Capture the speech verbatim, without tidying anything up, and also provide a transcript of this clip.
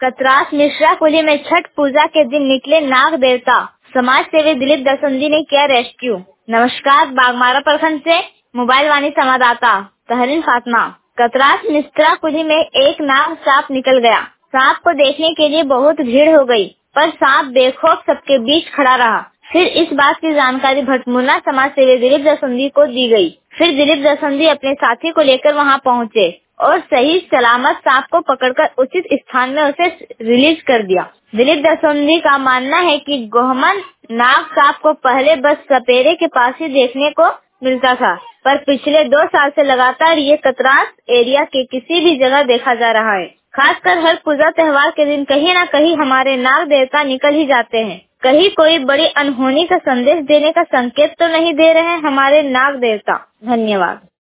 कतरास मिश्रा कुली में छठ पूजा के दिन निकले नाग देवता, समाज सेवी दिलीप दसंदी ने किया रेस्क्यू। नमस्कार, बागमारा प्रखंड से मोबाइल वाणी संवाददाता तहरीन फातिमा। कतरास मिश्रा कुली में एक नाग सांप निकल गया। सांप को देखने के लिए बहुत भीड़ हो गई, पर सांप बेखौफ सबके बीच खड़ा रहा। फिर इस बात की जानकारी भटमुला समाज सेवी दिलीप दसंदी को दी गई। फिर दिलीप दसंदी अपने साथी को लेकर वहां पहुंचे और सही सलामत सांप को पकड़कर उचित स्थान में उसे रिलीज कर दिया। दिलीप दसंदी का मानना है कि गोहमन नाग सांप को पहले बस सपेरे के पास ही देखने को मिलता था, पर पिछले दो साल से लगातार ये कतरास एरिया के किसी भी जगह देखा जा रहा है। खासकर हर पूजा त्योहार के दिन कहीं न कहीं हमारे नाग देवता निकल ही जाते हैं। कहीं कोई बड़ी अनहोनी का संदेश देने का संकेत तो नहीं दे रहे हैं हमारे नाग देवता। धन्यवाद।